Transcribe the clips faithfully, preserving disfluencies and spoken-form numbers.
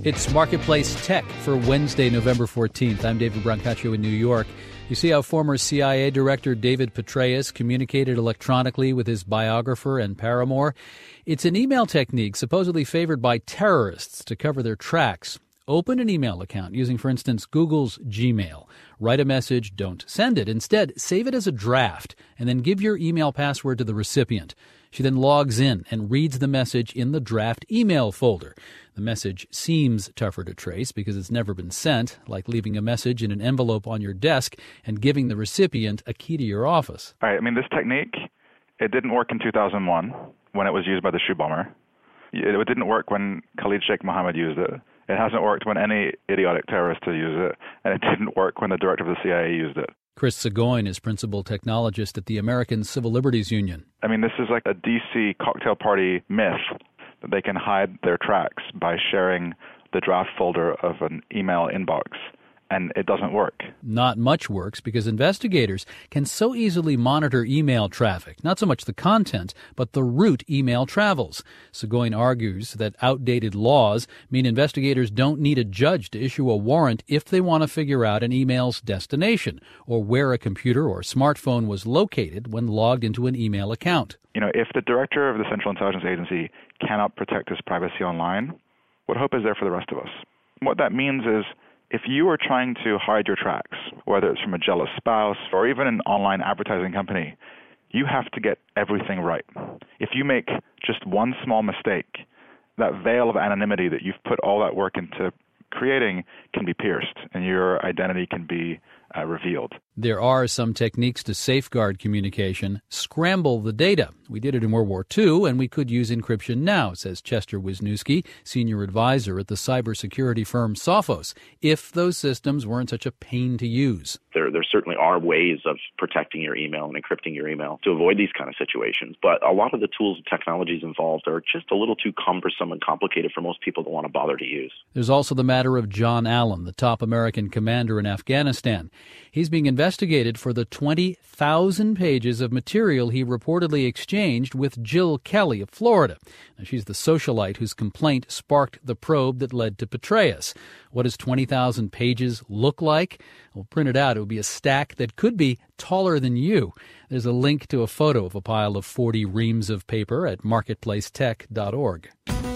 It's Marketplace Tech for Wednesday, November fourteenth. I'm David Brancaccio in New York. You see how former C I A Director David Petraeus communicated electronically with his biographer and paramour? It's an email technique supposedly favored by terrorists to cover their tracks. Open an email account using, for instance, Google's Gmail. Write a message, don't send it. Instead, save it as a draft and then give your email password to the recipient. She then logs in and reads the message in the draft email folder. The message seems tougher to trace because it's never been sent, like leaving a message in an envelope on your desk and giving the recipient a key to your office. All right, I mean, this technique, it didn't work in two thousand one when it was used by the shoe bomber. It didn't work when Khalid Sheikh Mohammed used it. It hasn't worked when any idiotic terrorist has used it, and it didn't work when the director of the C I A used it. Chris Sagoin is principal technologist at the American Civil Liberties Union. I mean, this is like a D C cocktail party myth that they can hide their tracks by sharing the draft folder of an email inbox, and it doesn't work. Not much works because investigators can so easily monitor email traffic, not so much the content, but the route email travels. Sagoin argues that outdated laws mean investigators don't need a judge to issue a warrant if they want to figure out an email's destination or where a computer or smartphone was located when logged into an email account. You know, if the director of the Central Intelligence Agency cannot protect his privacy online, what hope is there for the rest of us? What that means is, if you are trying to hide your tracks, whether it's from a jealous spouse or even an online advertising company, you have to get everything right. If you make just one small mistake, that veil of anonymity that you've put all that work into creating can be pierced, and your identity can be uh, revealed. There are some techniques to safeguard communication. Scramble the data. We did it in World War Two, and we could use encryption now, says Chester Wisniewski, senior advisor at the cybersecurity firm Sophos, if those systems weren't such a pain to use. There, there certainly are ways of protecting your email and encrypting your email to avoid these kind of situations. But a lot of the tools and technologies involved are just a little too cumbersome and complicated for most people to want to bother to use. There's also the matter of John Allen, the top American commander in Afghanistan. He's being investigated for the twenty thousand pages of material he reportedly exchanged with Jill Kelly of Florida. Now, she's the socialite whose complaint sparked the probe that led to Petraeus. What does twenty thousand pages look like? Well, printed out, it would be a stack that could be taller than you. There's a link to a photo of a pile of forty reams of paper at marketplace tech dot org.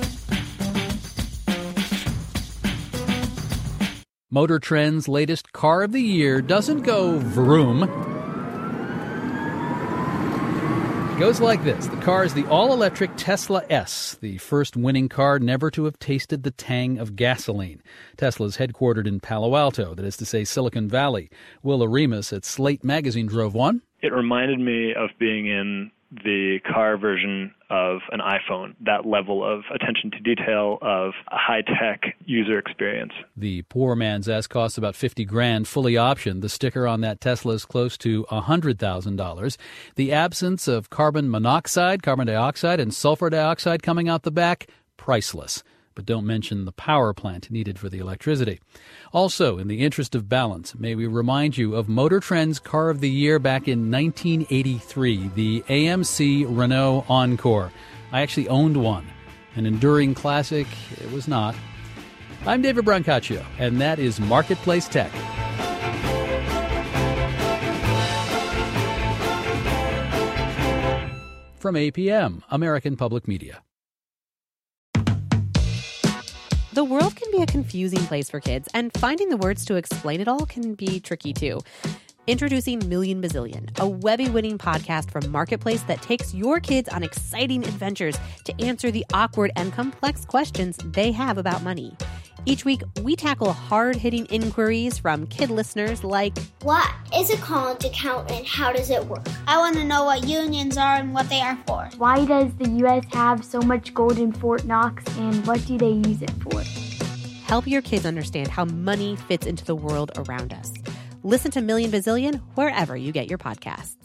Motor Trend's latest Car of the Year doesn't go vroom. It goes like this. The car is the all-electric Tesla S, the first winning car never to have tasted the tang of gasoline. Tesla is headquartered in Palo Alto, that is to say Silicon Valley. Will Aremus at Slate Magazine drove one. It reminded me of being in the car version of an iPhone, that level of attention to detail, of a high-tech user experience. The poor man's S costs about fifty grand, fully optioned. The sticker on that Tesla is close to one hundred thousand dollars. The absence of carbon monoxide, carbon dioxide, and sulfur dioxide coming out the back, priceless. But don't mention the power plant needed for the electricity. Also, in the interest of balance, may we remind you of Motor Trend's Car of the Year back in nineteen eighty-three, the A M C Renault Encore. I actually owned one. An enduring classic, it was not. I'm David Brancaccio, and that is Marketplace Tech. From A P M, American Public Media. The world can be a confusing place for kids, and finding the words to explain it all can be tricky, too. Introducing Million Bazillion, a Webby-winning podcast from Marketplace that takes your kids on exciting adventures to answer the awkward and complex questions they have about money. Each week, we tackle hard-hitting inquiries from kid listeners like, what is a college account and how does it work? I want to know what unions are and what they are for. Why does the U S have so much gold in Fort Knox, and what do they use it for? Help your kids understand how money fits into the world around us. Listen to Million Bazillion wherever you get your podcasts.